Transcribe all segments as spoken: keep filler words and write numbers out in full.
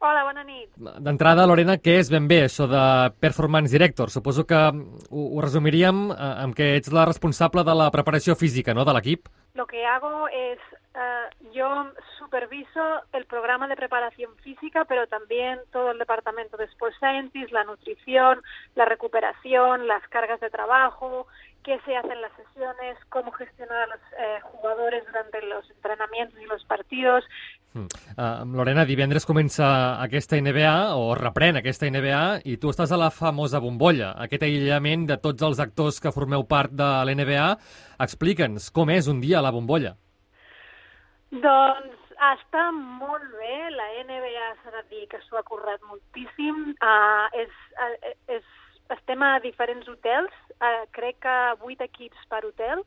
Hola, bona nit. D'entrada, Lorena, què és ben bé això de Performance Director? Suposo que ho, ho resumiríem amb que ets la responsable de la preparació física, ¿no?, de l'equip. Lo que hago es, uh, yo superviso el programa de preparación física, pero también todo el departamento de Sports Scientist, la nutrición, la recuperación, las cargas de trabajo, qué se hace en las sesiones, cómo gestionar a los eh, jugadores durante los entrenamientos y los partidos. Mm. Uh, Lorena, divendres comença aquesta N B A, o reprèn aquesta N B A, i tu estàs a la famosa bombolla, aquest aïllament de tots els actors que formeu part de l'N B A. Explica'ns com és un dia a la bombolla. Doncs està molt bé, la N B A s'ha de dir que s'ho ha currat moltíssim, uh, és, uh, és, estem a diferents hotels, uh, crec que vuit equips per hotel,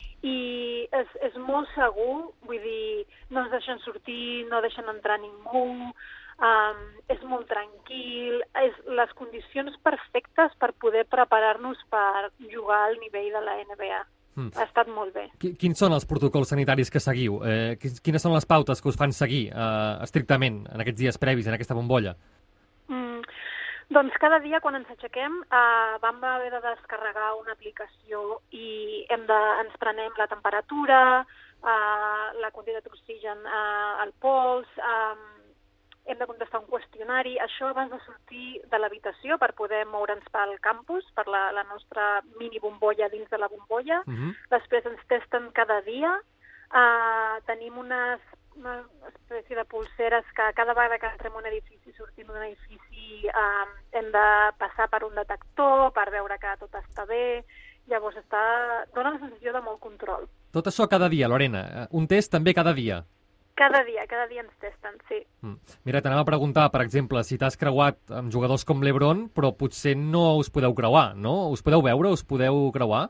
i és, és molt segur, vull dir, no ens deixen sortir, no deixen entrar ningú, um, és molt tranquil, és les condicions perfectes per poder preparar-nos per jugar al nivell de la N B A. Mm. Ha estat molt bé. Quins són els protocols sanitaris que seguiu? Eh, quines són les pautes que us fan seguir eh, estrictament en aquests dies previs, en aquesta bombolla? Mm. Doncs cada dia quan ens aixequem eh, vam haver de descarregar una aplicació i hem de, ens prenem la temperatura, eh, la quantitat d'oxigen eh, al pols, eh, hem de contestar un qüestionari, això abans de sortir de l'habitació per poder moure'ns pel campus, per la, la nostra mini bombolla dins de la bombolla. Uh-huh. Després ens testen cada dia, eh, tenim unes una espècie de pulseres que cada vegada que entrem un edifici, sortim d'un edifici, eh, hem de passar per un detector per veure que tot està bé. Llavors està... dona la sensació de molt control. Tot això cada dia, Lorena. Un test també cada dia. Cada dia, cada dia ens testen, sí. Mm. Mira, t'anava a preguntar, per exemple, si t'has creuat amb jugadors com l'Ebron, però potser no us podeu creuar, no? Us podeu veure, us podeu creuar?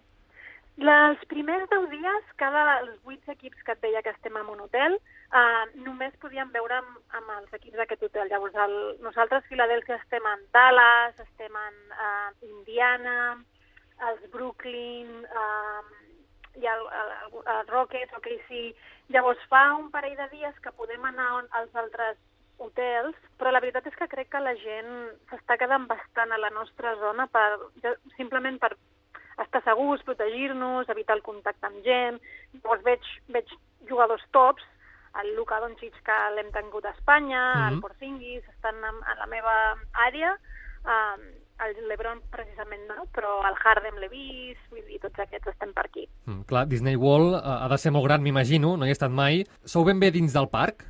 Els primers deu dies, cada els vuit equips que et deia que estem en un hotel, eh, només podíem veure amb, amb els equips d'aquest hotel. Llavors, el, nosaltres, Filadèlfia, estem en Dallas, estem en eh, Indiana, els Brooklyn, eh, i el, el, el Rockets, o K C. Llavors, fa un parell de dies que podem anar als altres hotels, però la veritat és que crec que la gent s'està quedant bastant a la nostra zona per, simplement per estar segurs, protegir-nos, evitar el contacte amb gent. Llavors veig, veig jugadors tops, el Luka Doncic, que l'hem tingut a Espanya, mm-hmm. el Porzingis, estan en, en la meva àrea, um, el LeBron precisament no, però el Harden l'he vist, vull dir, tots aquests estem per aquí. Mm, clar, Disney World uh, ha de ser molt gran, m'imagino, no hi he estat mai. Sou ben bé dins del parc?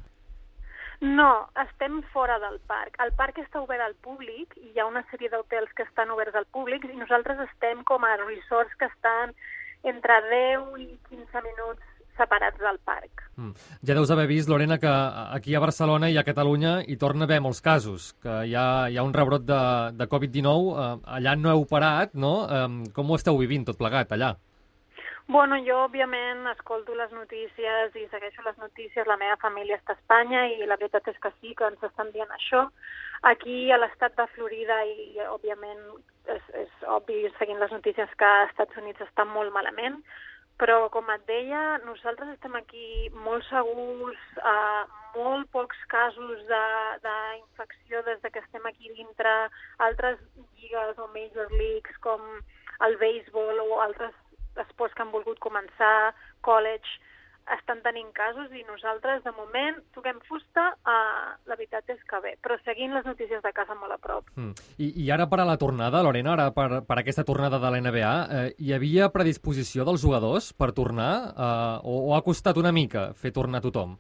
No, estem fora del parc. El parc està obert al públic i hi ha una sèrie d'hotels que estan oberts al públic i nosaltres estem com a resorts que estan entre deu i quinze minuts separats del parc. Mm. Ja deus haver vist, Lorena, que aquí a Barcelona i a Catalunya hi torna a haver molts casos, que hi ha, hi ha un rebrot de, de covid dinou. Eh, allà no heu parat, no? Eh, com ho esteu vivint tot plegat, allà? Bueno, jo, òbviament, escolto les notícies i segueixo les notícies. La meva família està a Espanya i la veritat és que sí, que ens estan dient això. Aquí, a l'estat de Florida, i òbviament és, és obvi, seguint les notícies, que als Estats Units està molt malament, però, com et deia, nosaltres estem aquí molt segurs, eh, molt pocs casos d'infecció des que estem aquí dintre, altres lligues o major leagues com el béisbol o altres esports que han volgut començar, college, estan tenint casos i nosaltres, de moment, toquem fusta, eh, la veritat és que bé, però seguint les notícies de casa molt a prop. Mm. I, I ara per a la tornada, Lorena, ara per, per aquesta tornada de la N B A, eh, hi havia predisposició dels jugadors per tornar eh, o, o ha costat una mica fer tornar tothom?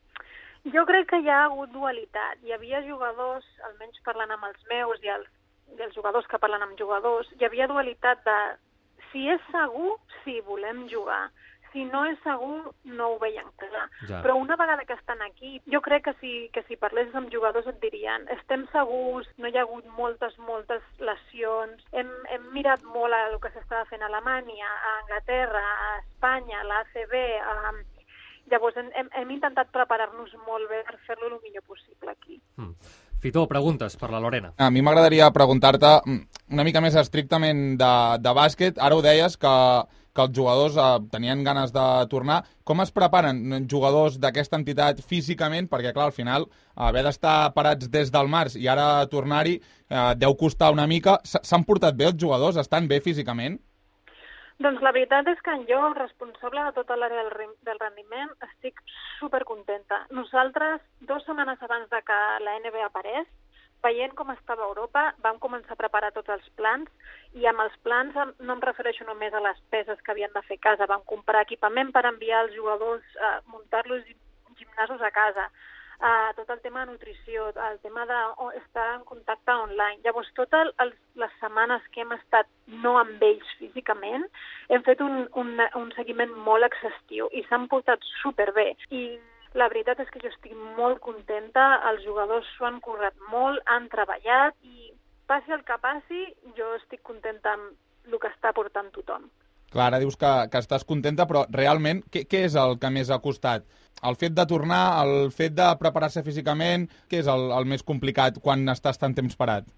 Jo crec que hi ha hagut dualitat. Hi havia jugadors, almenys parlant amb els meus i els, i els jugadors que parlen amb jugadors, hi havia dualitat de si és segur, sí, volem jugar. Si no és segur, no ho veiem clar. Ja. Però una vegada que estan aquí, jo crec que si, que si parlessis amb jugadors et dirien estem segurs, no hi ha hagut moltes, moltes lesions, hem, hem mirat molt el que s'estava fent a Alemanya, a Anglaterra, a Espanya, a l'A C B, a... Llavors hem, hem intentat preparar-nos molt bé per fer-lo el millor possible aquí. Mm. Fito, preguntes per la Lorena. A mi m'agradaria preguntar-te una mica més estrictament de, de bàsquet. Ara ho deies, que, que els jugadors eh, tenien ganes de tornar. Com es preparen jugadors d'aquesta entitat físicament? Perquè, clar, al final, haver d'estar parats des del març i ara tornar-hi eh, deu costar una mica. S'han portat bé els jugadors? Estan bé físicament? Doncs la veritat és que jo, responsable de tota l'àrea del, del rendiment, estic supercontenta. Nosaltres, dues setmanes abans de que la N B A aparés, veient com estava Europa, vam començar a preparar tots els plans, i amb els plans no em refereixo només a les peces que havien de fer a casa, vam comprar equipament per enviar els jugadors, a muntar-los gimnasos a casa, Uh, tot el tema de nutrició, el tema d'estar en contacte online. Llavors, totes el, les setmanes que hem estat no amb ells físicament, hem fet un, un, un seguiment molt exhaustiu i s'han portat superbé. I la veritat és que jo estic molt contenta, els jugadors s'ho han currat molt, han treballat i passi el que passi, jo estic contenta amb el que està portant tothom. Clar, ara dius que, que estàs contenta, però realment què, què és el que més ha costat? El fet de tornar, el fet de preparar-se físicament, què és el, el més complicat quan estàs tant temps parat?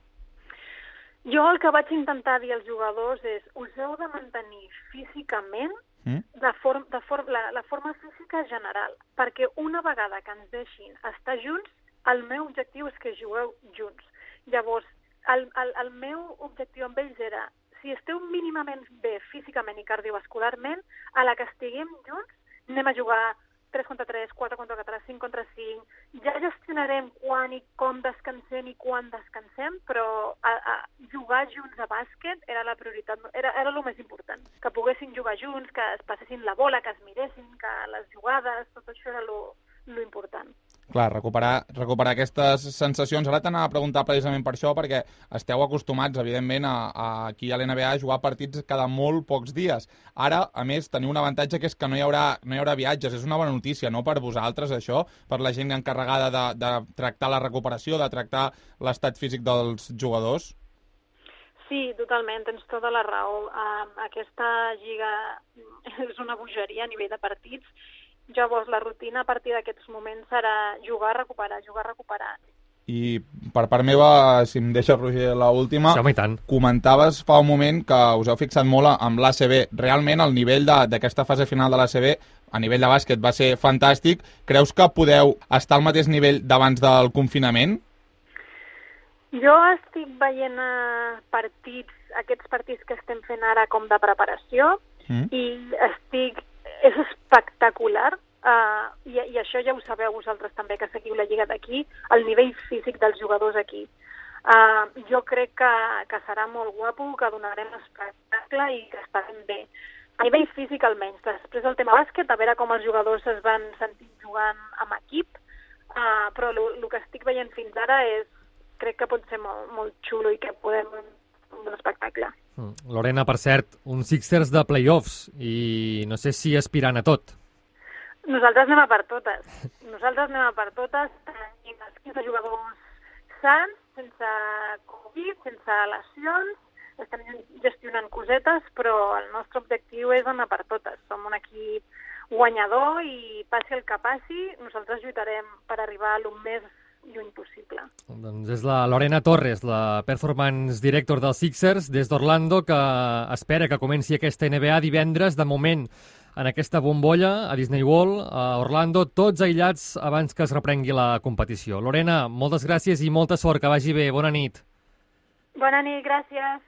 Jo el que vaig intentar dir als jugadors és us heu de mantenir físicament mm? de form, de form, la, la forma física general, perquè una vegada que ens deixin estar junts, el meu objectiu és que jugueu junts. Llavors, el, el, el meu objectiu amb ells era si esteu mínimament bé físicament i cardiovascularment, a la que estiguem junts, anem a jugar tres contra tres, quatre contra quatre, cinc contra cinc, ja gestionarem quan i com descansem i quan descansem, però a, a jugar junts a bàsquet era la prioritat, era, era el més important, que poguessin jugar junts, que es passessin la bola, que es miressin, que les jugades, tot això era lo, lo important. Clar, recuperar, recuperar aquestes sensacions. Ara t'anava a preguntar precisament per això, perquè esteu acostumats, evidentment, a, a aquí a l'N B A a jugar partits cada molt pocs dies. Ara, a més, teniu un avantatge que és que no hi haurà, no hi haurà viatges. És una bona notícia, no?, per vosaltres, això, per la gent encarregada de, de tractar la recuperació, de tractar l'estat físic dels jugadors. Sí, totalment, tens tota la raó. Uh, aquesta lliga és una bogeria a nivell de partits. Llavors, la rutina a partir d'aquests moments serà jugar, recuperar, jugar, recuperar. I per part meva, si em deixa, Roger, l'última, sí, home, i tant. Comentaves fa un moment que us heu fixat molt amb l'A C B. Realment, el nivell d'aquesta fase final de l'A C B, a nivell de bàsquet, va ser fantàstic. Creus que podeu estar al mateix nivell d'abans del confinament? Jo estic veient partits, aquests partits que estem fent ara com de preparació, mm. i estic... és espectacular, uh, i, i això ja ho sabeu vosaltres també, que seguiu la lliga d'aquí, el nivell físic dels jugadors aquí. Uh, jo crec que, que serà molt guapo, que donarem espectacle i que estarem bé. A nivell físic almenys. Després el tema bàsquet, a veure com els jugadors es van sentir jugant amb equip, uh, però el que estic veient fins ara és, crec que pot ser molt, molt xulo i que podem un espectacle. Lorena, per cert, uns Sixers de playoffs i no sé si aspirant a tot. Nosaltres anem a per totes. Nosaltres anem a per totes. Tenim els quinze jugadors sants, sense Covid, sense lesions. Estem gestionant cosetes, però el nostre objectiu és anar per totes. Som un equip guanyador i passi el que passi, nosaltres lluitarem per arribar a lo més lluny possible. Doncs és la Lorena Torres, la Performance Director dels Sixers des d'Orlando, que espera que comenci aquesta N B A divendres, de moment en aquesta bombolla a Disney World, a Orlando, tots aïllats abans que es reprengui la competició. Lorena, moltes gràcies i molta sort, que vagi bé. Bona nit. Bona nit, gràcies.